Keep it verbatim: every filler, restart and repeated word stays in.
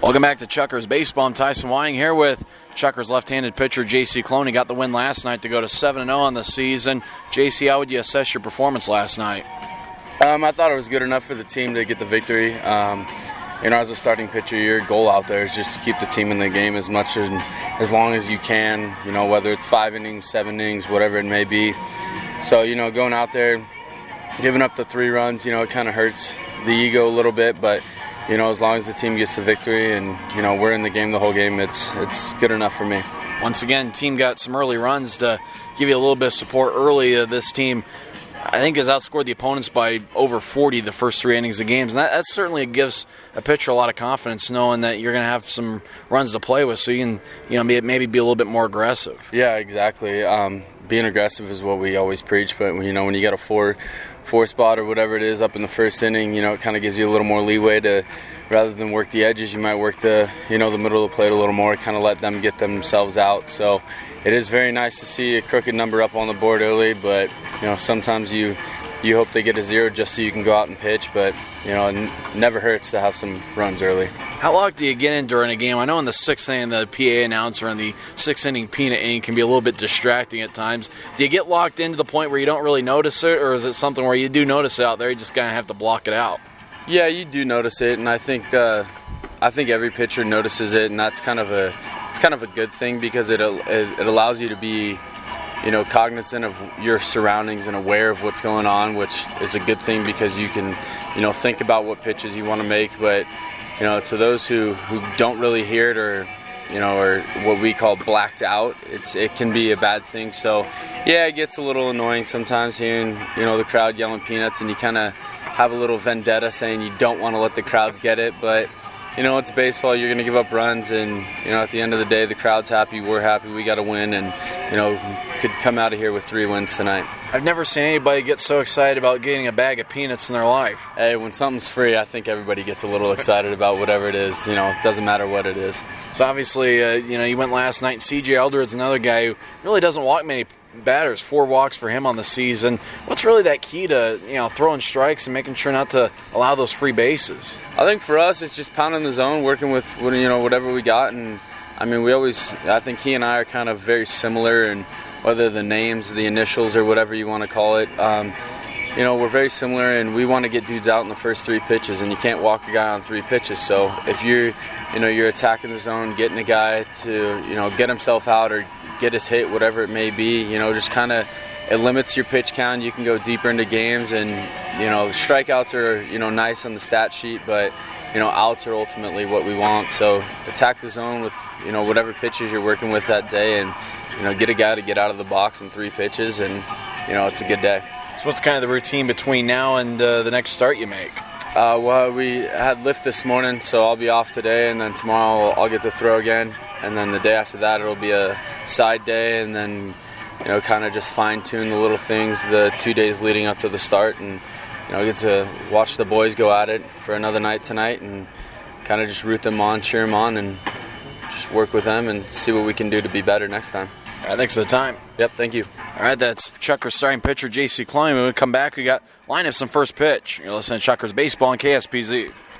Welcome back to Chuckers Baseball. I'm Tyson Wying here with Chuckers left-handed pitcher J C Cloney. Got the win last night to go to seven and oh on the season. J C, how would you assess your performance last night? Um, I thought it was good enough for the team to get the victory. Um, you know, as a starting pitcher, your goal out there is just to keep the team in the game as much as as long as you can, you know, whether it's five innings, seven innings, whatever it may be. So, you know, going out there, giving up the three runs, you know, it kind of hurts the ego a little bit, but you know, as long as the team gets the victory and, you know, we're in the game the whole game, it's it's good enough for me. Once again, team got some early runs to give you a little bit of support early. Uh, this team, I think, has outscored the opponents by over forty the first three innings of games. And that, that certainly gives a pitcher a lot of confidence knowing that you're going to have some runs to play with so you can, you know, maybe be a little bit more aggressive. Yeah, exactly. Um, being aggressive is what we always preach, but, you know, when you got a four four spot or whatever it is up in the first inning, you know, it kind of gives you a little more leeway to, rather than work the edges, you might work the, you know, the middle of the plate a little more, kind of let them get themselves out. So it is very nice to see a crooked number up on the board early, but, you know, sometimes you you hope they get a zero just so you can go out and pitch, but, you know, it n- never hurts to have some runs early. How long do you get in during a game? I know in the sixth inning, the P A announcer and the sixth inning peanut inning can be a little bit distracting at times. Do you get locked into the point where you don't really notice it, or is it something where you do notice it out there, you just kind of have to block it out? Yeah, you do notice it, and I think uh, I think every pitcher notices it, and that's kind of a it's kind of a good thing because it it, it allows you to be, you know, cognizant of your surroundings and aware of what's going on, which is a good thing because you can, you know, think about what pitches you want to make. But, you know, to those who, who don't really hear it or, you know, or what we call blacked out, it's it can be a bad thing. So, yeah, it gets a little annoying sometimes hearing, you know, the crowd yelling peanuts, and you kind of have a little vendetta saying you don't want to let the crowds get it. But, you know, it's baseball. You're going to give up runs, and, you know, at the end of the day, the crowd's happy, we're happy, we got to win, and, you know, could come out of here with three wins tonight. I've never seen anybody get so excited about getting a bag of peanuts in their life. Hey, when something's free, I think everybody gets a little excited about whatever it is. You know, it doesn't matter what it is. So obviously, uh, you know, you went last night. C J Eldred's another guy who really doesn't walk many batters. Four walks for him on the season. What's really that key to, you know, throwing strikes and making sure not to allow those free bases? I think for us, it's just pounding the zone, working with, you know, whatever we got. And, I mean, we always, I think he and I are kind of very similar, and whether the names, the initials, or whatever you want to call it, um, you know, we're very similar, and we want to get dudes out in the first three pitches, and you can't walk a guy on three pitches. So if you're, you know, you're attacking the zone, getting a guy to, you know, get himself out or get his hit, whatever it may be, you know, just kind of, it limits your pitch count. You can go deeper into games, and, you know, strikeouts are, you know, nice on the stat sheet, but, you know, outs are ultimately what we want. So attack the zone with, you know, whatever pitches you're working with that day, and, you know, get a guy to get out of the box in three pitches, and, you know, it's a good day. So what's kind of the routine between now and uh, the next start you make? Uh, well, we had lift this morning, so I'll be off today, and then tomorrow I'll get to throw again, and then the day after that it'll be a side day, and then, you know, kind of just fine-tune the little things the two days leading up to the start, and, you know, get to watch the boys go at it for another night tonight, and kind of just root them on, cheer them on, and just work with them and see what we can do to be better next time. All right, thanks for the time. Yep, thank you. All right, that's Chuckers starting pitcher J C Cloney. When we come back, we got lineups and first pitch. You're listening to Chuckers Baseball on K S P Z.